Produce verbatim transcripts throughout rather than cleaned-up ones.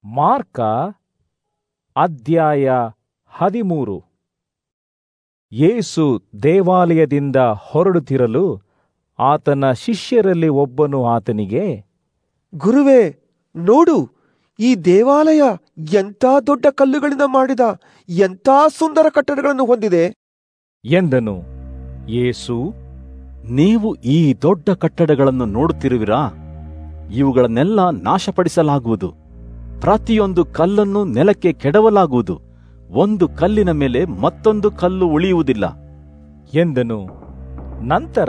Mark ಅಧ್ಯಾಯ ಹದಿಮೂರು. ಯೇಸು ದೇವಾಲಯದಿಂದ ಹೊರಡುತ್ತಿರಲು ಆತನ ಶಿಷ್ಯರಲ್ಲಿ ಒಬ್ಬನು ಆತನಿಗೆ, ಗುರುವೇ, ನೋಡು, ಈ ದೇವಾಲಯ ಎಂಥ ದೊಡ್ಡ ಕಲ್ಲುಗಳಿಂದ ಮಾಡಿದ ಎಂಥ ಸುಂದರ ಕಟ್ಟಡಗಳನ್ನು ಹೊಂದಿದೆ ಎಂದನು. ಯೇಸು, ನೀವು ಈ ದೊಡ್ಡ ಕಟ್ಟಡಗಳನ್ನು ನೋಡುತ್ತಿರುವಿರಾ? ಇವುಗಳನ್ನೆಲ್ಲ ನಾಶಪಡಿಸಲಾಗುವುದು. ಪ್ರತಿಯೊಂದು ಕಲ್ಲನ್ನು ನೆಲಕ್ಕೆ ಕೆಡವಲಾಗುವುದು. ಒಂದು ಕಲ್ಲಿನ ಮೇಲೆ ಮತ್ತೊಂದು ಕಲ್ಲು ಉಳಿಯುವುದಿಲ್ಲ ಎಂದನು. ನಂತರ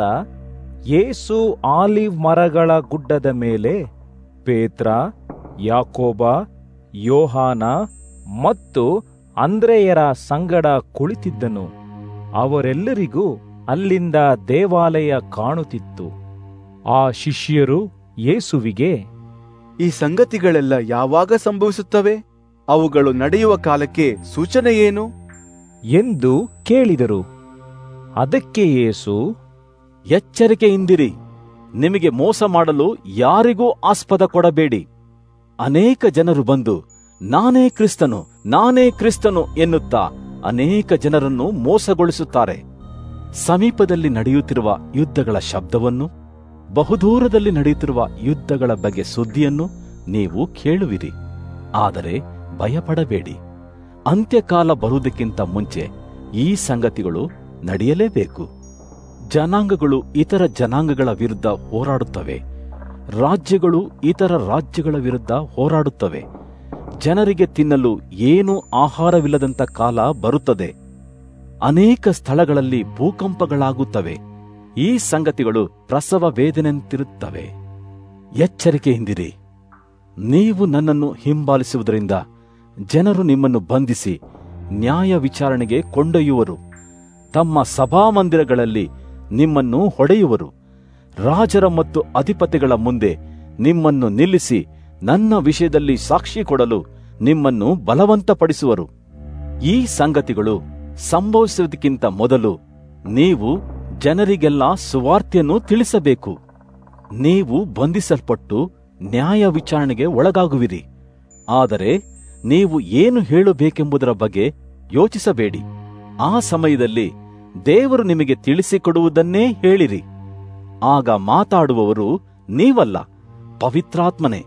ಯೇಸು ಆಲಿವ್ ಮರಗಳ ಗುಡ್ಡದ ಮೇಲೆ ಪೇತ್ರ, ಯಾಕೋಬ, ಯೋಹಾನ ಮತ್ತು ಅಂದ್ರೆಯರ ಸಂಗಡ ಕುಳಿತಿದ್ದನು. ಅವರೆಲ್ಲರಿಗೂ ಅಲ್ಲಿಂದ ದೇವಾಲಯ ಕಾಣುತ್ತಿತ್ತು. ಆ ಶಿಷ್ಯರು ಯೇಸುವಿಗೆ, ಈ ಸಂಗತಿಗಳೆಲ್ಲ ಯಾವಾಗ ಸಂಭವಿಸುತ್ತವೆ? ಅವುಗಳು ನಡೆಯುವ ಕಾಲಕ್ಕೆ ಸೂಚನೆ ಏನು ಎಂದು ಕೇಳಿದರು. ಅದಕ್ಕೆ ಯೇಸು, ಎಚ್ಚರಿಕೆಯಿಂದಿರಿ. ನಿಮಗೆ ಮೋಸ ಮಾಡಲು ಯಾರಿಗೂ ಆಸ್ಪದ ಕೊಡಬೇಡಿ. ಅನೇಕ ಜನರು ಬಂದು ನಾನೇ ಕ್ರಿಸ್ತನು ನಾನೇ ಕ್ರಿಸ್ತನು ಎನ್ನುತ್ತಾ ಅನೇಕ ಜನರನ್ನು ಮೋಸಗೊಳಿಸುತ್ತಾರೆ. ಸಮೀಪದಲ್ಲಿ ನಡೆಯುತ್ತಿರುವ ಯುದ್ಧಗಳ ಶಬ್ದವನ್ನು, ಬಹುದೂರದಲ್ಲಿ ನಡೆಯುತ್ತಿರುವ ಯುದ್ಧಗಳ ಬಗ್ಗೆ ಸುದ್ದಿಯನ್ನು ನೀವು ಕೇಳುವಿರಿ. ಆದರೆ ಭಯಪಡಬೇಡಿ. ಅಂತ್ಯಕಾಲ ಬರುವುದಕ್ಕಿಂತ ಮುಂಚೆ ಈ ಸಂಗತಿಗಳು ನಡೆಯಲೇಬೇಕು. ಜನಾಂಗಗಳು ಇತರ ಜನಾಂಗಗಳ ವಿರುದ್ಧ ಹೋರಾಡುತ್ತವೆ. ರಾಜ್ಯಗಳು ಇತರ ರಾಜ್ಯಗಳ ವಿರುದ್ಧ ಹೋರಾಡುತ್ತವೆ. ಜನರಿಗೆ ತಿನ್ನಲು ಏನೂ ಆಹಾರವಿಲ್ಲದಂಥ ಕಾಲ ಬರುತ್ತದೆ. ಅನೇಕ ಸ್ಥಳಗಳಲ್ಲಿ ಭೂಕಂಪಗಳಾಗುತ್ತವೆ. ಈ ಸಂಗತಿಗಳು ಪ್ರಸವ ವೇದನೆಯಂತಿರುತ್ತವೆ. ಎಚ್ಚರಿಕೆಯಿಂದಿರಿ. ನೀವು ನನ್ನನ್ನು ಹಿಂಬಾಲಿಸುವುದರಿಂದ ಜನರು ನಿಮ್ಮನ್ನು ಬಂಧಿಸಿ ನ್ಯಾಯ ವಿಚಾರಣೆಗೆ ಕೊಂಡೊಯ್ಯುವರು. ತಮ್ಮ ಸಭಾಮಂದಿರಗಳಲ್ಲಿ ನಿಮ್ಮನ್ನು ಹೊಡೆಯುವರು. ರಾಜರ ಮತ್ತು ಅಧಿಪತಿಗಳ ಮುಂದೆ ನಿಮ್ಮನ್ನು ನಿಲ್ಲಿಸಿ ನನ್ನ ವಿಷಯದಲ್ಲಿ ಸಾಕ್ಷಿ ಕೊಡಲು ನಿಮ್ಮನ್ನು ಬಲವಂತಪಡಿಸುವರು. ಈ ಸಂಗತಿಗಳು ಸಂಭವಿಸುವುದಕ್ಕಿಂತ ಮೊದಲು ನೀವು ಜನರಿಗೆಲ್ಲ ಸುವಾರ್ತೆಯನ್ನು ತಿಳಿಸಬೇಕು. ನೀವು ಬಂಧಿಸಲ್ಪಟ್ಟು ನ್ಯಾಯ ವಿಚಾರಣೆಗೆ ಒಳಗಾಗುವಿರಿ. ಆದರೆ ನೀವು ಏನು ಹೇಳಬೇಕೆಂಬುದರ ಬಗ್ಗೆ ಯೋಚಿಸಬೇಡಿ. ಆ ಸಮಯದಲ್ಲಿ ದೇವರು ನಿಮಗೆ ತಿಳಿಸಿಕೊಡುವುದನ್ನೇ ಹೇಳಿರಿ. ಆಗ ಮಾತಾಡುವವರು ನೀವಲ್ಲ, ಪವಿತ್ರಾತ್ಮನೇ.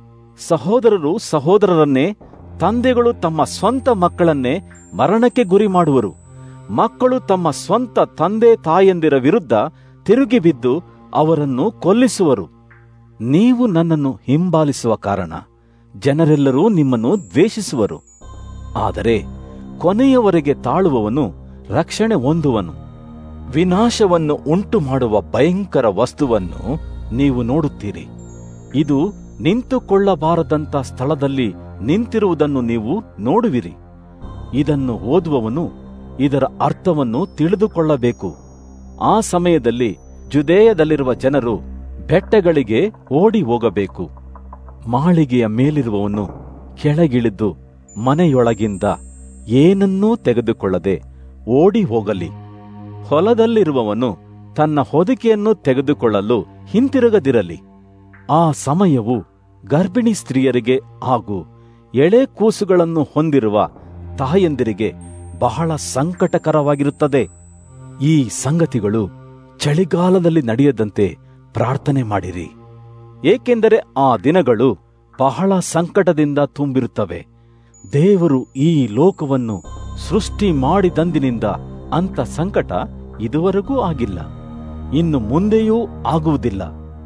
ಸಹೋದರರು ಸಹೋದರರನ್ನೇ, ತಂದೆಗಳು ತಮ್ಮ ಸ್ವಂತ ಮಕ್ಕಳನ್ನೇ ಮರಣಕ್ಕೆ ಗುರಿ ಮಾಡುವರು. ಮಕ್ಕಳು ತಮ್ಮ ಸ್ವಂತ ತಂದೆ ತಾಯಂದಿರ ವಿರುದ್ಧ ತಿರುಗಿ ಬಿದ್ದು ಅವರನ್ನು ಕೊಲ್ಲಿಸುವರು. ನೀವು ನನ್ನನ್ನು ಹಿಂಬಾಲಿಸುವ ಕಾರಣ ಜನರೆಲ್ಲರೂ ನಿಮ್ಮನ್ನು ದ್ವೇಷಿಸುವರು. ಆದರೆ ಕೊನೆಯವರೆಗೆ ತಾಳುವವನು ರಕ್ಷಣೆ ಹೊಂದುವನು. ವಿನಾಶವನ್ನು ಉಂಟು ಮಾಡುವ ಭಯಂಕರ ವಸ್ತುವನ್ನು ನೀವು ನೋಡುತ್ತೀರಿ. ಇದು ನಿಂತುಕೊಳ್ಳಬಾರದಂಥ ಸ್ಥಳದಲ್ಲಿ ನಿಂತಿರುವುದನ್ನು ನೀವು ನೋಡುವಿರಿ. ಇದನ್ನು ಓದುವವನು ಇದರ ಅರ್ಥವನ್ನು ತಿಳಿದುಕೊಳ್ಳಬೇಕು. ಆ ಸಮಯದಲ್ಲಿ ಜುದೇಯದಲ್ಲಿರುವ ಜನರು ಬೆಟ್ಟಗಳಿಗೆ ಓಡಿ ಹೋಗಬೇಕು. ಮಾಳಿಗೆಯ ಮೇಲಿರುವವನು ಕೆಳಗಿಳಿದು ಮನೆಯೊಳಗಿಂದ ಏನನ್ನೂ ತೆಗೆದುಕೊಳ್ಳದೆ ಓಡಿ ಹೋಗಲಿ. ಹೊಲದಲ್ಲಿರುವವನು ತನ್ನ ಹೊದಿಕೆಯನ್ನು ತೆಗೆದುಕೊಳ್ಳಲು ಹಿಂತಿರುಗದಿರಲಿ. ಆ ಸಮಯವು ಗರ್ಭಿಣಿ ಸ್ತ್ರೀಯರಿಗೆ ಹಾಗೂ ಎಳೆ ಕೂಸುಗಳನ್ನು ಹೊಂದಿರುವ ತಾಯಂದಿರಿಗೆ ಬಹಳ ಸಂಕಟಕರವಾಗಿರುತ್ತದೆ. ಈ ಸಂಗತಿಗಳು ಚಳಿಗಾಲದಲ್ಲಿ ನಡೆಯದಂತೆ ಪ್ರಾರ್ಥನೆ ಮಾಡಿರಿ. ಏಕೆಂದರೆ ಆ ದಿನಗಳು ಬಹಳ ಸಂಕಟದಿಂದ ತುಂಬಿರುತ್ತವೆ. ದೇವರು ಈ ಲೋಕವನ್ನು ಸೃಷ್ಟಿ ಮಾಡಿದಂದಿನಿಂದ ಅಂಥ ಸಂಕಟ ಇದುವರೆಗೂ ಆಗಿಲ್ಲ, ಇನ್ನು ಮುಂದೆಯೂ ಆಗುವುದಿಲ್ಲ.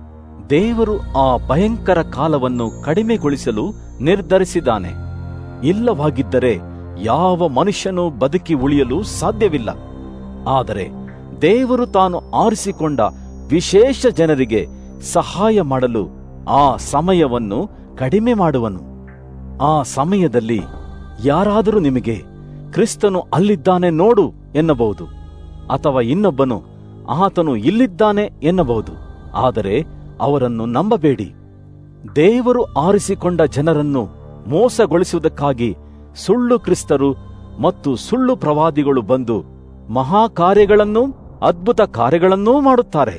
ದೇವರು ಆ ಭಯಂಕರ ಕಾಲವನ್ನು ಕಡಿಮೆಗೊಳಿಸಲು ನಿರ್ಧರಿಸಿದ್ದಾನೆ. ಇಲ್ಲವಾಗಿದ್ದರೆ ಯಾವ ಮನುಷ್ಯನೂ ಬದುಕಿ ಉಳಿಯಲು ಸಾಧ್ಯವಿಲ್ಲ. ಆದರೆ ದೇವರು ತಾನು ಆರಿಸಿಕೊಂಡ ವಿಶೇಷ ಜನರಿಗೆ ಸಹಾಯ ಮಾಡಲು ಆ ಸಮಯವನ್ನು ಕಡಿಮೆ ಮಾಡುವನು. ಆ ಸಮಯದಲ್ಲಿ ಯಾರಾದರೂ ನಿಮಗೆ, ಕ್ರಿಸ್ತನು ಅಲ್ಲಿದ್ದಾನೆ ನೋಡು ಎನ್ನಬಹುದು, ಅಥವಾ ಇನ್ನೊಬ್ಬನು, ಆತನು ಇಲ್ಲಿದ್ದಾನೆ ಎನ್ನಬಹುದು. ಆದರೆ ಅವರನ್ನು ನಂಬಬೇಡಿ. ದೇವರು ಆರಿಸಿಕೊಂಡ ಜನರನ್ನು ಮೋಸಗೊಳಿಸುವುದಕ್ಕಾಗಿ ಸುಳ್ಳು ಕ್ರಿಸ್ತರು ಮತ್ತು ಸುಳ್ಳು ಪ್ರವಾದಿಗಳು ಬಂದು ಮಹಾಕಾರ್ಯಗಳನ್ನೂ ಅದ್ಭುತ ಕಾರ್ಯಗಳನ್ನೂ ಮಾಡುತ್ತಾರೆ.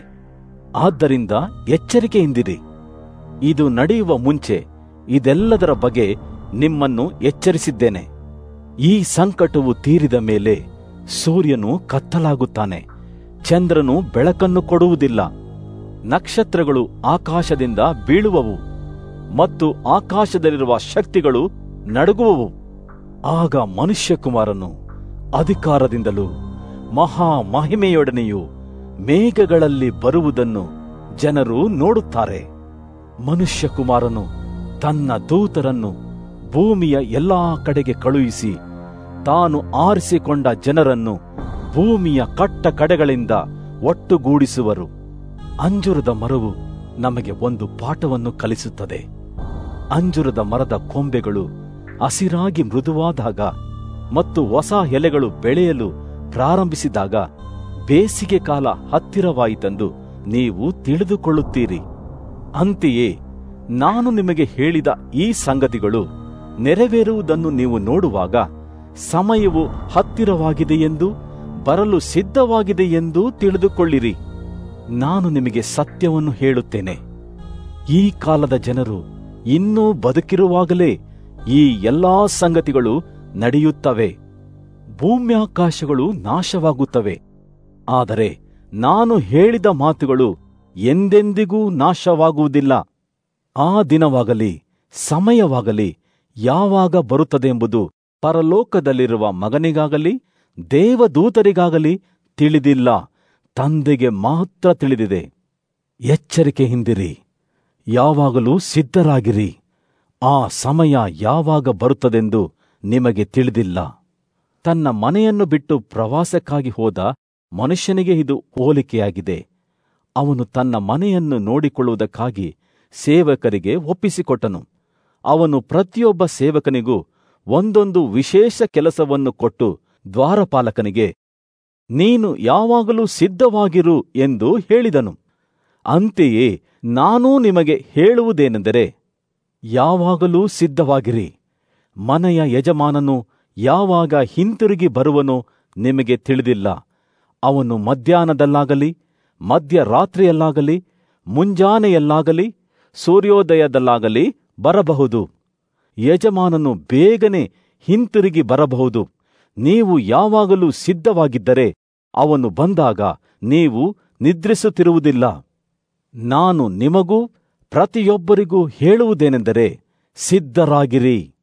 ಆದ್ದರಿಂದ ಎಚ್ಚರಿಕೆಯಿಂದಿರಿ. ಇದು ನಡೆಯುವ ಮುಂಚೆ ಇದೆಲ್ಲದರ ಬಗ್ಗೆ ನಿಮ್ಮನ್ನು ಎಚ್ಚರಿಸಿದ್ದೇನೆ. ಈ ಸಂಕಟವು ತೀರಿದ ಮೇಲೆ ಸೂರ್ಯನು ಕತ್ತಲಾಗುತ್ತಾನೆ, ಚಂದ್ರನು ಬೆಳಕನ್ನು ಕೊಡುವುದಿಲ್ಲ, ನಕ್ಷತ್ರಗಳು ಆಕಾಶದಿಂದ ಬೀಳುವವು ಮತ್ತು ಆಕಾಶದಲ್ಲಿರುವ ಶಕ್ತಿಗಳು ನಡುಗುವವು. ಆಗ ಮನುಷ್ಯಕುಮಾರನು ಅಧಿಕಾರದಿಂದಲೂ ಮಹಾ ಮಹಿಮೆಯೊಡನೆಯೂ ಮೇಘಗಳಲ್ಲಿ ಬರುವುದನ್ನು ಜನರು ನೋಡುತ್ತಾರೆ. ಮನುಷ್ಯಕುಮಾರನು ತನ್ನ ದೂತರನ್ನು ಭೂಮಿಯ ಎಲ್ಲಾ ಕಡೆಗೆ ಕಳುಹಿಸಿ ತಾನು ಆರಿಸಿಕೊಂಡ ಜನರನ್ನು ಭೂಮಿಯ ಕಟ್ಟ ಕಡೆಗಳಿಂದ ಒಟ್ಟುಗೂಡಿಸುವರು. ಅಂಜೂರದ ಮರವು ನಮಗೆ ಒಂದು ಪಾಠವನ್ನು ಕಲಿಸುತ್ತದೆ. ಅಂಜೂರದ ಮರದ ಕೊಂಬೆಗಳು ಹಸಿರಾಗಿ ಮೃದುವಾದಾಗ ಮತ್ತು ಹೊಸ ಎಲೆಗಳು ಬೆಳೆಯಲು ಪ್ರಾರಂಭಿಸಿದಾಗ ಬೇಸಿಗೆ ಕಾಲ ಹತ್ತಿರವಾಯಿತೆಂದು ನೀವು ತಿಳಿದುಕೊಳ್ಳುತ್ತೀರಿ. ಅಂತೆಯೇ ನಾನು ನಿಮಗೆ ಹೇಳಿದ ಈ ಸಂಗತಿಗಳು ನೆರವೇರುವುದನ್ನು ನೀವು ನೋಡುವಾಗ ಸಮಯವು ಹತ್ತಿರವಾಗಿದೆಯೆಂದು, ಬರಲು ಸಿದ್ಧವಾಗಿದೆಯೆಂದು ತಿಳಿದುಕೊಳ್ಳಿರಿ. ನಾನು ನಿಮಗೆ ಸತ್ಯವನ್ನು ಹೇಳುತ್ತೇನೆ, ಈ ಕಾಲದ ಜನರು ಇನ್ನೂ ಬದುಕಿರುವಾಗಲೇ ಈ ಎಲ್ಲಾ ಸಂಗತಿಗಳು ನಡೆಯುತ್ತವೆ. ಭೂಮ್ಯಾಕಾಶಗಳು ನಾಶವಾಗುತ್ತವೆ, ಆದರೆ ನಾನು ಹೇಳಿದ ಮಾತುಗಳು ಎಂದೆಂದಿಗೂ ನಾಶವಾಗುವುದಿಲ್ಲ. ಆ ದಿನವಾಗಲಿ ಸಮಯವಾಗಲಿ ಯಾವಾಗ ಬರುತ್ತದೆಂಬುದು ಪರಲೋಕದಲ್ಲಿರುವ ಮಗನಿಗಾಗಲಿ ದೇವದೂತರಿಗಾಗಲಿ ತಿಳಿದಿಲ್ಲ, ತಂದೆಗೆ ಮಾತ್ರ ತಿಳಿದಿದೆ. ಎಚ್ಚರಿಕೆಯಿಂದಿರಿ, ಯಾವಾಗಲೂ ಸಿದ್ಧರಾಗಿರಿ. ಆ ಸಮಯ ಯಾವಾಗ ಬರುತ್ತದೆಂದು ನಿಮಗೆ ತಿಳಿದಿಲ್ಲ. ತನ್ನ ಮನೆಯನ್ನು ಬಿಟ್ಟು ಪ್ರವಾಸಕ್ಕಾಗಿ ಹೋದ ಮನುಷ್ಯನಿಗೆ ಇದು ಹೋಲಿಕೆಯಾಗಿದೆ. ಅವನು ತನ್ನ ಮನೆಯನ್ನು ನೋಡಿಕೊಳ್ಳುವುದಕ್ಕಾಗಿ ಸೇವಕರಿಗೆ ಒಪ್ಪಿಸಿಕೊಟ್ಟನು. ಅವನು ಪ್ರತಿಯೊಬ್ಬ ಸೇವಕನಿಗೂ ಒಂದೊಂದು ವಿಶೇಷ ಕೆಲಸವನ್ನು ಕೊಟ್ಟು ದ್ವಾರಪಾಲಕನಿಗೆ, ನೀನು ಯಾವಾಗಲೂ ಸಿದ್ಧವಾಗಿರು ಎಂದು ಹೇಳಿದನು. ಅಂತೆಯೇ ನಾನೂ ನಿಮಗೆ ಹೇಳುವುದೇನೆಂದರೆ, ಯಾವಾಗಲೂ ಸಿದ್ಧವಾಗಿರಿ. ಮನೆಯ ಯಜಮಾನನು ಯಾವಾಗ ಹಿಂತಿರುಗಿ ಬರುವನೋ ನಿಮಗೆ ತಿಳಿದಿಲ್ಲ. ಅವನು ಮಧ್ಯಾಹ್ನದಲ್ಲಾಗಲಿ, ಮಧ್ಯರಾತ್ರಿಯಲ್ಲಾಗಲಿ, ಮುಂಜಾನೆಯಲ್ಲಾಗಲಿ, ಸೂರ್ಯೋದಯದಲ್ಲಾಗಲಿ ಬರಬಹುದು. ಯಜಮಾನನು ಬೇಗನೆ ಹಿಂತಿರುಗಿ ಬರಬಹುದು. ನೀವು ಯಾವಾಗಲೂ ಸಿದ್ಧವಾಗಿದ್ದರೆ ಅವನು ಬಂದಾಗ ನೀವು ನಿದ್ರಿಸುತ್ತಿರುವುದಿಲ್ಲ. ನಾನು ನಿಮಗೂ ಪ್ರತಿಯೊಬ್ಬರಿಗೂ ಹೇಳುವುದೇನೆಂದರೆ, ಸಿದ್ಧರಾಗಿರಿ.